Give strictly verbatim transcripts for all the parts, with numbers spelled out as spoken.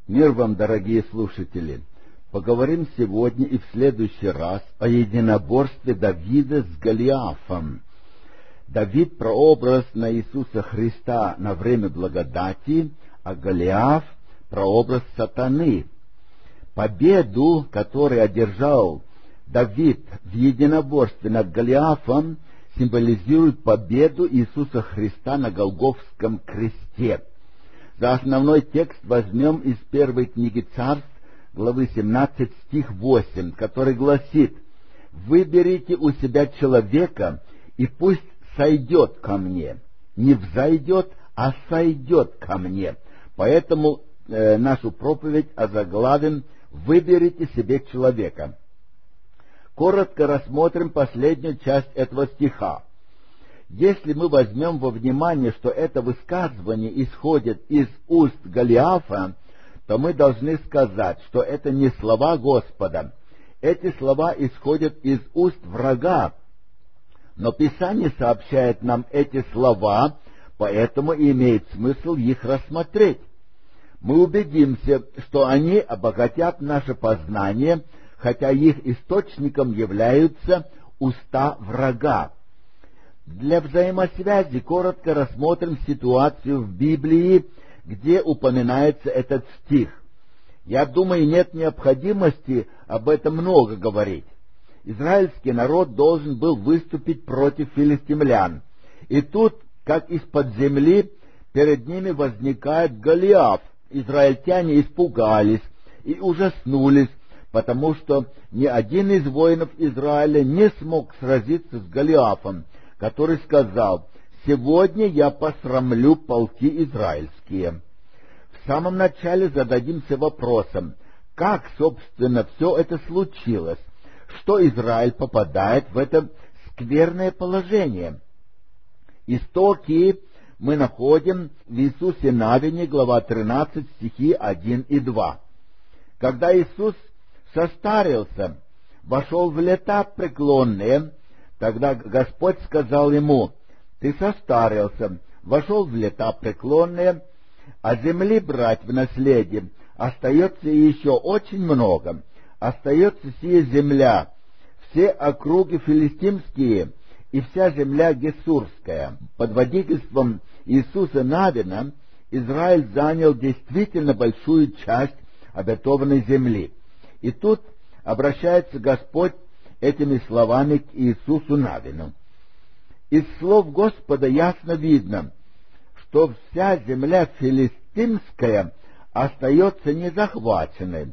Мир вам, дорогие слушатели! Поговорим сегодня и в следующий раз о единоборстве Давида с Голиафом. Давид — прообраз на Иисуса Христа на время благодати, а Голиаф — прообраз сатаны. Победу, которую одержал Давид в единоборстве над Голиафом, символизирует победу Иисуса Христа на Голгофском кресте. За основной текст возьмем из первой книги Царств, главы семнадцать, стих восемь, который гласит: «Выберите у себя человека, и пусть сойдет ко мне». Не взойдет, а сойдет ко мне. Поэтому э, нашу проповедь озаглавим «Выберите себе человека». Коротко рассмотрим последнюю часть этого стиха. Если мы возьмем во внимание, что это высказывание исходит из уст Голиафа, то мы должны сказать, что это не слова Господа. Эти слова исходят из уст врага. Но Писание сообщает нам эти слова, поэтому имеет смысл их рассмотреть. Мы убедимся, что они обогатят наше познание, хотя их источником являются уста врага. Для взаимосвязи коротко рассмотрим ситуацию в Библии, где упоминается этот стих. Я думаю, нет необходимости об этом много говорить. Израильский народ должен был выступить против филистимлян. И тут, как из-под земли, перед ними возникает Голиаф. Израильтяне испугались и ужаснулись, потому что ни один из воинов Израиля не смог сразиться с Голиафом, который сказал: «Сегодня я посрамлю полки израильские». В самом начале зададимся вопросом, как, собственно, все это случилось, что Израиль попадает в это скверное положение. Истоки мы находим в Иисусе Навине, глава тринадцать, стихи один и два. Когда Иисус состарился, вошел в лета преклонные, тогда Господь сказал ему: «Ты состарился, вошел в лета преклонные, а земли брать в наследие остается еще очень много. Остается сия земля, все округи филистимские и вся земля гессурская». Под водительством Иисуса Навина Израиль занял действительно большую часть обетованной земли. И тут обращается Господь этими словами к Иисусу Навину. Из слов Господа ясно видно, что вся земля филистимская остается незахваченной.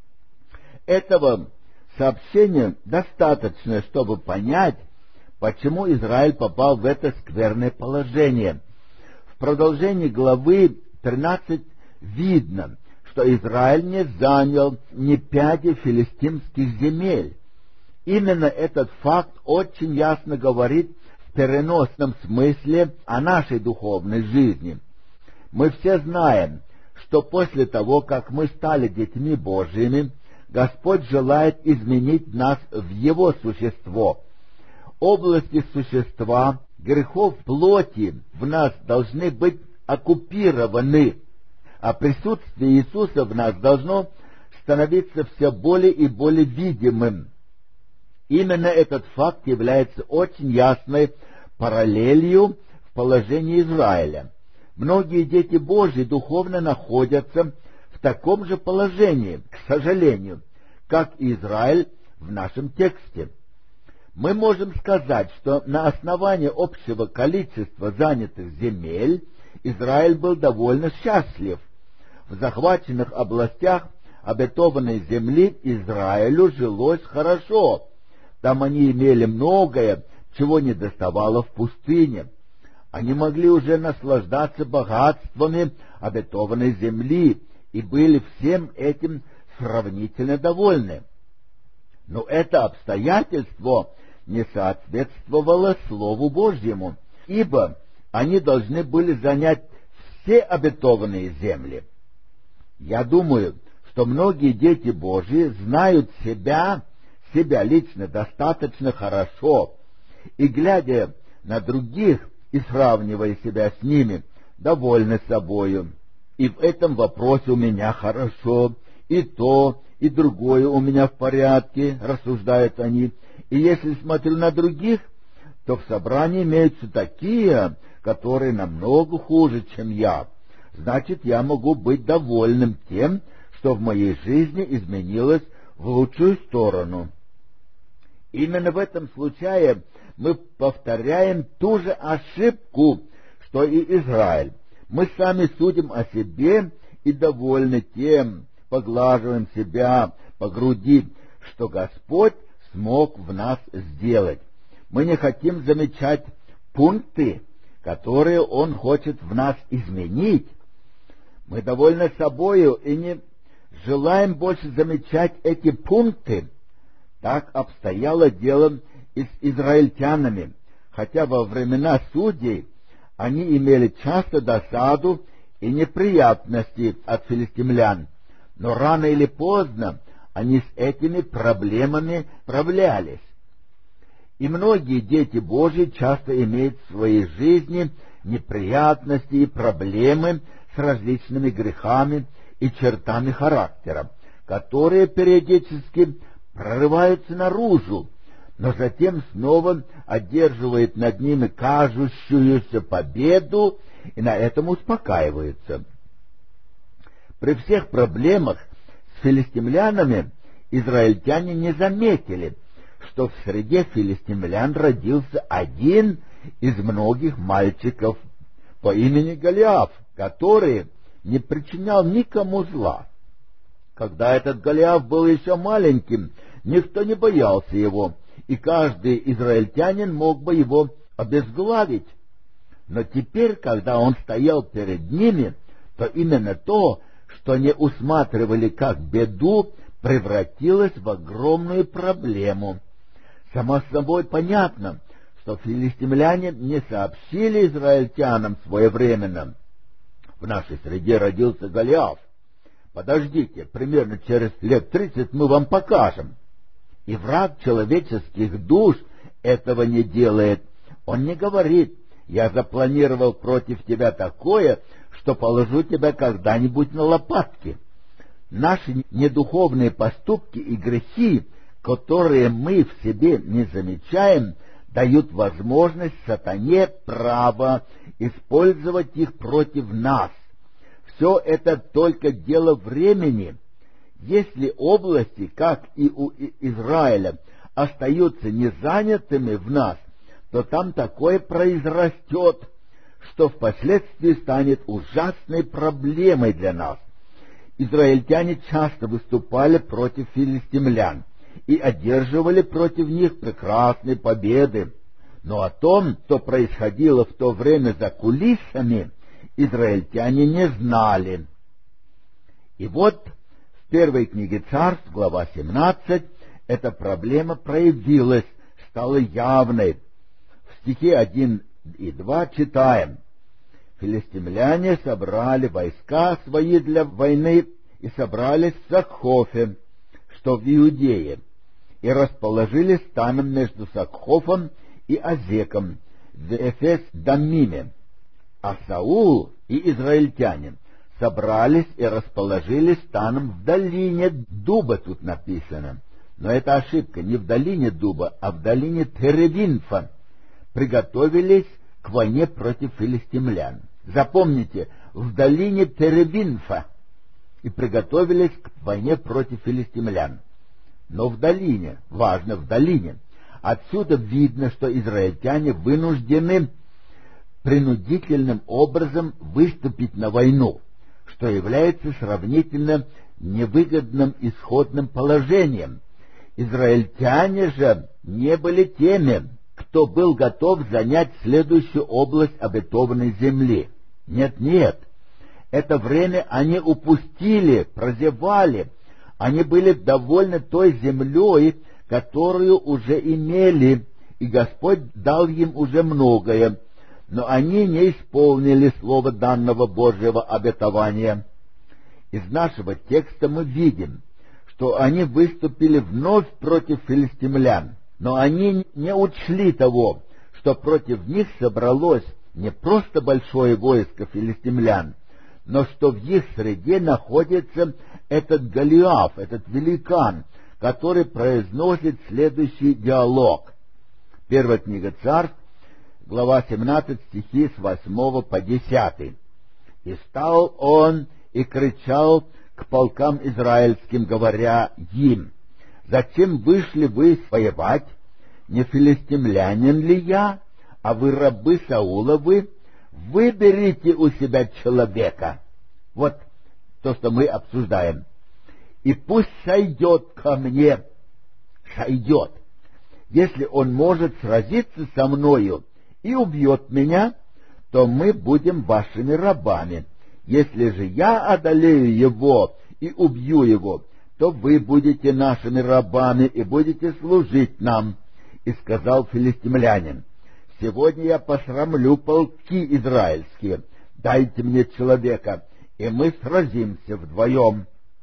Этого сообщения достаточно, чтобы понять, почему Израиль попал в это скверное положение. В продолжении главы тринадцать видно, что Израиль не занял ни пяди филистимских земель. Именно этот факт очень ясно говорит в переносном смысле о нашей духовной жизни. Мы все знаем, что после того, как мы стали детьми Божьими, Господь желает изменить нас в Его существо. Области существа, грехов плоти в нас должны быть оккупированы, а присутствие Иисуса в нас должно становиться все более и более видимым. Именно этот факт является очень ясной параллелью в положении Израиля. Многие дети Божьи духовно находятся в таком же положении, к сожалению, как и Израиль в нашем тексте. Мы можем сказать, что на основании общего количества занятых земель Израиль был довольно счастлив. В захваченных областях обетованной земли Израилю жилось хорошо. Там они имели многое, чего не доставало в пустыне. Они могли уже наслаждаться богатствами обетованной земли и были всем этим сравнительно довольны. Но это обстоятельство не соответствовало Слову Божьему, ибо они должны были занять все обетованные земли. Я думаю, что многие дети Божьи знают себя, себя лично достаточно хорошо, и, глядя на других и сравнивая себя с ними, довольны собою. и в этом вопросе у меня хорошо, и то, и другое у меня в порядке, рассуждают они. И если смотрю на других, то в собрании имеются такие, которые намного хуже, чем я. Значит, я могу быть довольным тем, что в моей жизни изменилось в лучшую сторону. Именно в этом случае мы повторяем ту же ошибку, что и Израиль. Мы сами судим о себе и довольны тем, поглаживаем себя по груди, что Господь смог в нас сделать. Мы не хотим замечать пункты, которые Он хочет в нас изменить. Мы довольны собою и не желаем больше замечать эти пункты. Так обстояло дело и с израильтянами, хотя во времена судей они имели часто досаду и неприятности от филистимлян, но рано или поздно они с этими проблемами справлялись. И многие дети Божьи часто имеют в своей жизни неприятности и проблемы с различными грехами и чертами характера, которые периодически прорываются наружу, но затем снова одерживает над ними кажущуюся победу и на этом успокаивается. При всех проблемах с филистимлянами израильтяне не заметили, что в среде филистимлян родился один из многих мальчиков по имени Голиаф, который не причинял никому зла. Когда этот Голиаф был еще маленьким, никто не боялся его, и каждый израильтянин мог бы его обезглавить. Но теперь, когда он стоял перед ними, то именно то, что не усматривали как беду, превратилось в огромную проблему. Само собой понятно, что филистимляне не сообщили израильтянам своевременно: в нашей среде родился Голиаф. Подождите, примерно через лет тридцать мы вам покажем. И враг человеческих душ этого не делает. Он не говорит: я запланировал против тебя такое, что положу тебя когда-нибудь на лопатки. Наши недуховные поступки и грехи, которые мы в себе не замечаем, дают возможность сатане право использовать их против нас. Все это только дело времени. Если области, как и у Израиля, остаются незанятыми в нас, то там такое произрастет, что впоследствии станет ужасной проблемой для нас. Израильтяне часто выступали против филистимлян и одерживали против них прекрасные победы, но о том, что происходило в то время за кулисами, израильтяне не знали. И вот в первой книге Царств, глава семнадцать, эта проблема проявилась, стала явной. В стихе один и два читаем: «Филистимляне собрали войска свои для войны и собрались в Сакхофе, что в Иудее, и расположились станом между Сакхофом и Азеком в Эфес-Дамиме. А Саул и израильтяне собрались и расположились станом в долине дуба», тут написано, но это ошибка, не в долине дуба, а в долине Теревинфа, приготовились к войне против филистимлян. Запомните, в долине Теревинфа, и приготовились к войне против филистимлян. Но в долине, важно, в долине. Отсюда видно, что израильтяне вынуждены принудительным образом выступить на войну, что является сравнительно невыгодным исходным положением. Израильтяне же не были теми, кто был готов занять следующую область обетованной земли. Нет-нет, это время они упустили, прозевали. Они были довольны той землей, которую уже имели, и Господь дал им уже многое, но они не исполнили слово данного Божьего обетования. Из нашего текста мы видим, что они выступили вновь против филистимлян, но они не учли того, что против них собралось не просто большое войско филистимлян, но что в их среде находится этот Голиаф, этот великан, который произносит следующий диалог. Первая книга Царств, глава семнадцать, стихи с восьмого по десятый. «И стал он и кричал к полкам израильским, говоря им: зачем вышли вы воевать? Не филистимлянин ли я, а вы рабы Сауловы? Выберите у себя человека». Вот то, что мы обсуждаем. «И пусть сойдет ко мне». Сойдет. Если он может сразиться со мною и убьет меня, то мы будем вашими рабами. Если же я одолею его и убью его, то вы будете нашими рабами и будете служить нам. И сказал филистимлянин: сегодня я посрамлю полки израильские, дайте мне человека, и мы сразимся вдвоем.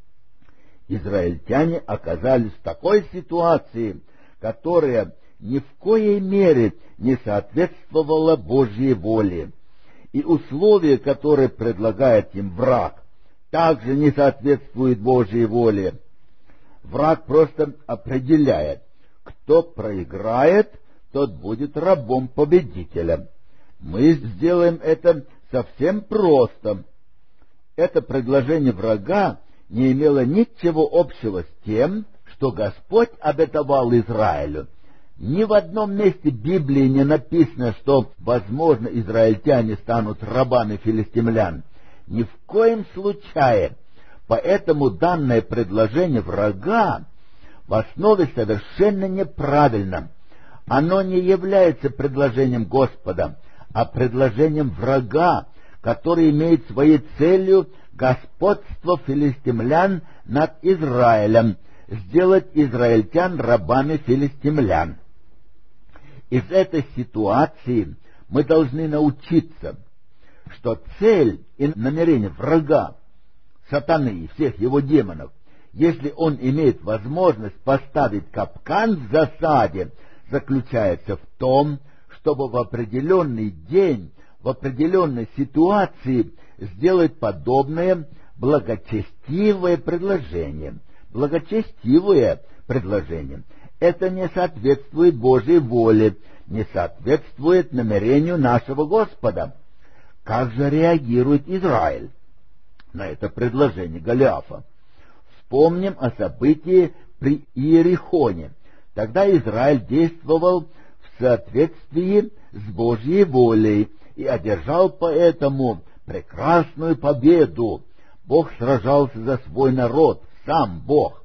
Израильтяне оказались в такой ситуации, которая ни в коей мере не соответствовала Божьей воле, и условия, которые предлагает им враг, также не соответствуют Божьей воле. Враг просто определяет: кто проиграет, тот будет рабом победителя. Мы сделаем это совсем просто. Это предложение врага не имело ничего общего с тем, что Господь обетовал Израилю. Ни в одном месте Библии не написано, что, возможно, израильтяне станут рабами филистимлян. Ни в коем случае. Поэтому данное предложение врага в основе совершенно неправильно. Оно не является предложением Господа, а предложением врага, который имеет своей целью господство филистимлян над Израилем, сделать израильтян рабами филистимлян. Из этой ситуации мы должны научиться, что цель и намерение врага, сатаны и всех его демонов, если он имеет возможность поставить капкан в засаде, заключается в том, чтобы в определенный день, в определенной ситуации сделать подобное благочестивое предложение. Благочестивое предложение. Это не соответствует Божьей воле, не соответствует намерению нашего Господа. Как же реагирует Израиль на это предложение Голиафа? Вспомним о событии при Иерихоне. Тогда Израиль действовал в соответствии с Божьей волей и одержал поэтому прекрасную победу. Бог сражался за свой народ, сам Бог.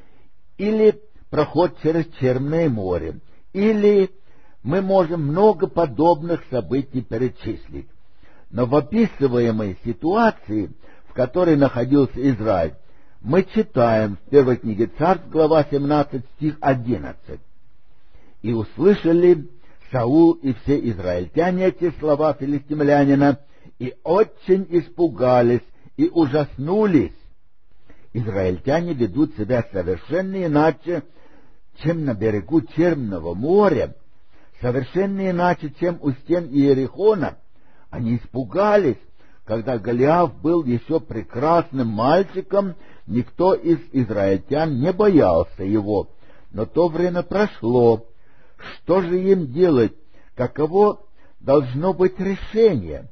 Или проход через Черное море, или мы можем много подобных событий перечислить. Но в описываемой ситуации, в которой находился Израиль, мы читаем в первой книге Царств, глава семнадцать, стих одиннадцать. «И услышали Саул и все израильтяне эти слова филистимлянина, и очень испугались и ужаснулись». Израильтяне ведут себя совершенно иначе, чем на берегу Черного моря, совершенно иначе, чем у стен Иерихона. Они испугались. Когда Голиаф был еще прекрасным мальчиком, никто из израильтян не боялся его. Но то время прошло. Что же им делать? Каково должно быть решение?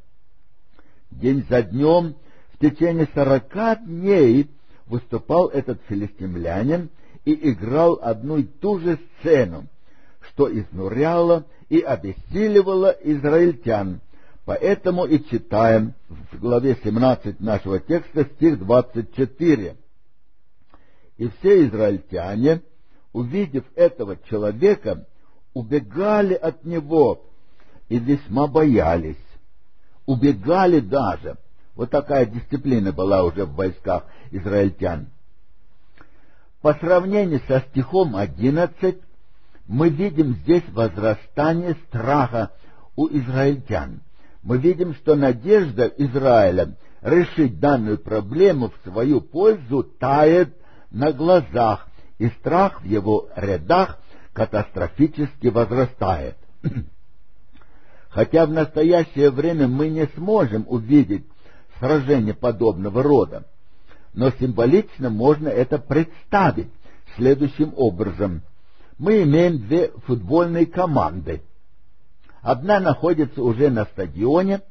День за днем, в течение сорока дней, выступал этот филистимлянин и играл одну и ту же сцену, что изнуряло и обессиливало израильтян. Поэтому и читаем в главе семнадцать нашего текста стих двадцать четыре. «И все израильтяне, увидев этого человека, убегали от него и весьма боялись». Убегали даже. Вот такая дисциплина была уже в войсках израильтян. По сравнению со стихом одиннадцать, мы видим здесь возрастание страха у израильтян. Мы видим, что надежда Израиля решить данную проблему в свою пользу тает на глазах, и страх в его рядах катастрофически возрастает. Хотя в настоящее время мы не сможем увидеть сражение подобного рода. Но символично можно это представить следующим образом. Мы имеем две футбольные команды. Одна находится уже на стадионе,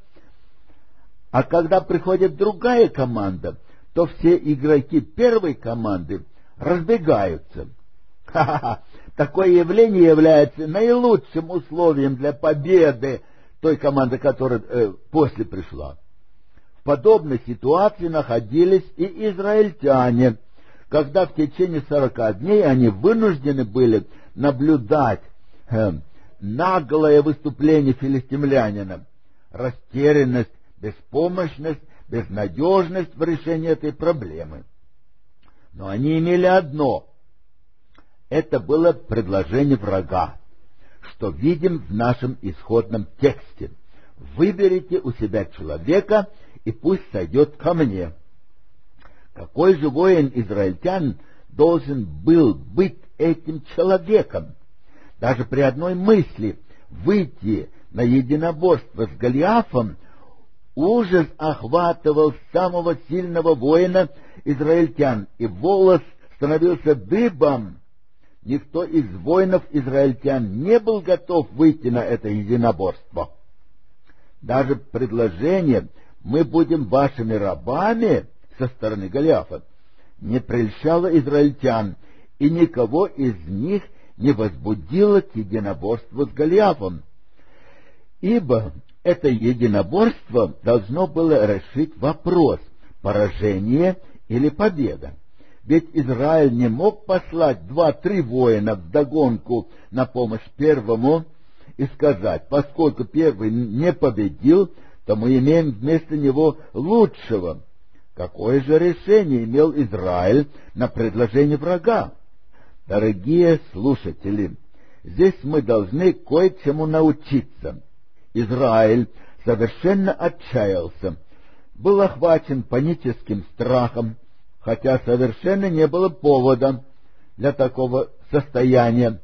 а когда приходит другая команда, то все игроки первой команды разбегаются. Ха-ха-ха! Такое явление является наилучшим условием для победы той команды, которая э, после пришла. В подобной ситуации находились и израильтяне, когда в течение сорока дней они вынуждены были наблюдать э, наглое выступление филистимлянина, растерянность, беспомощность, безнадежность в решении этой проблемы. Но они имели одно — это было предложение врага, что видим в нашем исходном тексте. Выберите у себя человека, и пусть сойдет ко мне. Какой же воин-израильтян должен был быть этим человеком? Даже при одной мысли выйти на единоборство с Голиафом ужас охватывал самого сильного воина израильтян, и волос становился дыбом. Никто из воинов израильтян не был готов выйти на это единоборство. Даже предложение «мы будем вашими рабами» со стороны Голиафа не прельщало израильтян, и никого из них не возбудило к единоборству с Голиафом. Ибо это единоборство должно было решить вопрос — поражение или победа. Ведь Израиль не мог послать два-три воина вдогонку на помощь первому и сказать: поскольку первый не победил, то мы имеем вместо него лучшего. Какое же решение имел Израиль на предложение врага? Дорогие слушатели, здесь мы должны кое-чему научиться. Израиль совершенно отчаялся, был охвачен паническим страхом, хотя совершенно не было повода для такого состояния.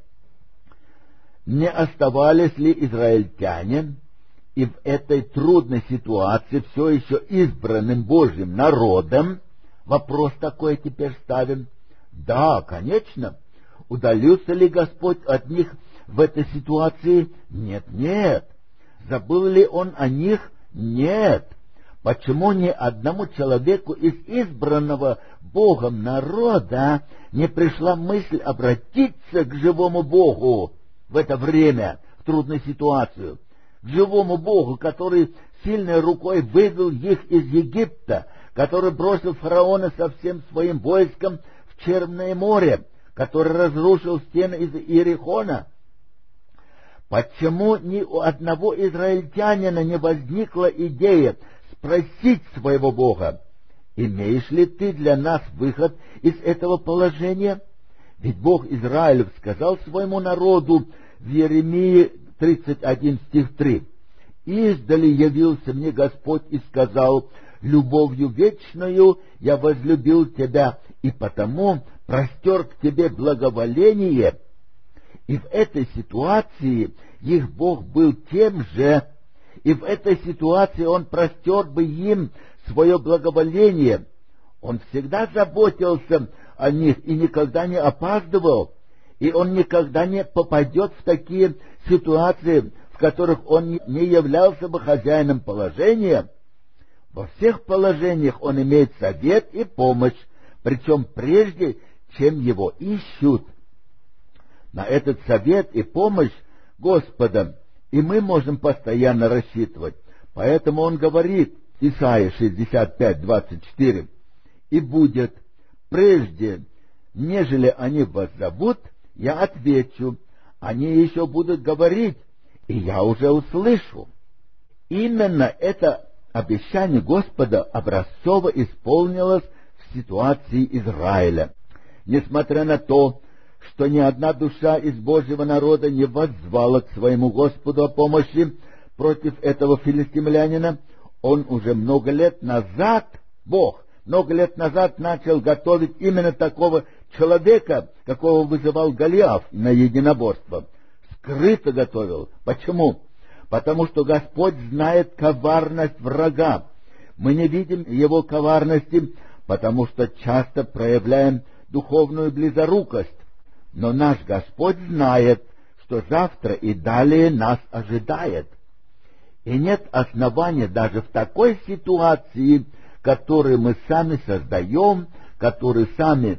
Не оставались ли израильтяне и в этой трудной ситуации все еще избранным Божьим народом? Вопрос такой теперь ставим. Да, конечно. Удалился ли Господь от них в этой ситуации? Нет, нет. Забыл ли Он о них? Нет. Почему ни одному человеку из избранного Богом народа не пришла мысль обратиться к живому Богу в это время, в трудную ситуацию? К живому Богу, который сильной рукой вывел их из Египта, который бросил фараона со всем своим войском в Черное море, который разрушил стены из Иерихона. Почему ни у одного израильтянина не возникла идея спросить своего Бога: имеешь ли ты для нас выход из этого положения? Ведь Бог Израилев сказал своему народу в Иеремии тридцать один стих три: «Издали явился мне Господь и сказал: любовью вечною я возлюбил тебя, и потому простер к тебе благоволение». И в этой ситуации их Бог был тем же, и в этой ситуации Он простер бы им свое благоволение. Он всегда заботился о них и никогда не опаздывал, и Он никогда не попадет в такие ситуации, в которых Он не являлся бы хозяином положения. Во всех положениях Он имеет совет и помощь, причем прежде, чем Его ищут. На этот совет и помощь Господа и мы можем постоянно рассчитывать. Поэтому Он говорит, Исайя шестьдесят пять двадцать четыре: «И будет, прежде, нежели они вас зовут, я отвечу, они еще будут говорить, и я уже услышу». Именно это обещание Господа образцово исполнилось в ситуации Израиля. Несмотря на то, что ни одна душа из Божьего народа не воззвала к своему Господу о помощи против этого филистимлянина, он уже много лет назад, Бог, много лет назад начал готовить именно такого человека, какого вызывал Голиаф на единоборство. Скрыто готовил. Почему? Потому что Господь знает коварность врага. Мы не видим его коварности, потому что часто проявляем духовную близорукость. Но наш Господь знает, что завтра и далее нас ожидает. И нет основания даже в такой ситуации, которую мы сами создаем, которую сами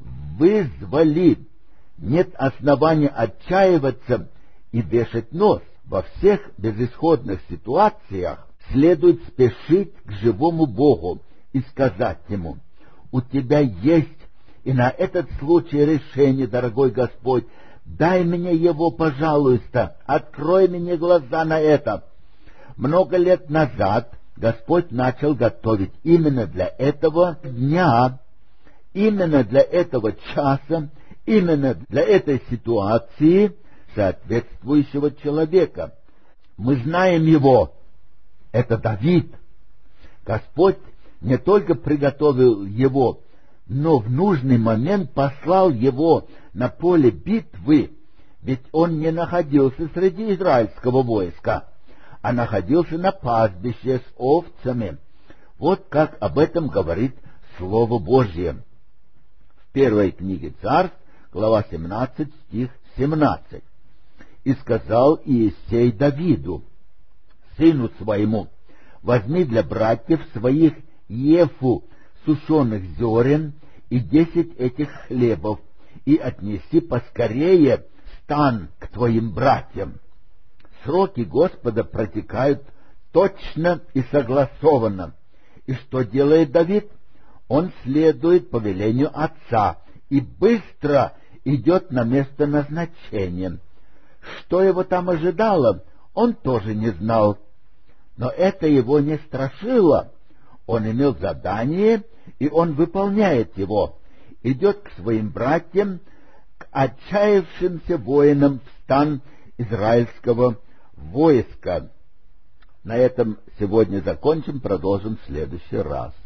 вызвали, нет основания отчаиваться и вешать нос. Во всех безысходных ситуациях следует спешить к живому Богу и сказать Ему: «У Тебя есть и на этот случай решение, дорогой Господь, дай мне его, пожалуйста, открой мне глаза на это». Много лет назад Господь начал готовить именно для этого дня, именно для этого часа, именно для этой ситуации соответствующего человека. Мы знаем его. Это Давид. Господь не только приготовил его, но в нужный момент послал его на поле битвы, ведь он не находился среди израильского войска, а находился на пастбище с овцами. Вот как об этом говорит Слово Божье. В первой книге Царств, глава семнадцать, стих семнадцать. «И сказал Иессей Давиду, сыну своему: возьми для братьев своих ефу сушеных зерен и десять этих хлебов, и отнеси поскорее стан к твоим братьям». Сроки Господа протекают точно и согласованно. И что делает Давид? Он следует повелению отца и быстро идет на место назначения. Что его там ожидало, он тоже не знал. Но это его не страшило. Он имел задание, и он выполняет его. Идет к своим братьям, к отчаявшимся воинам в стан израильского войска. На этом сегодня закончим, продолжим в следующий раз.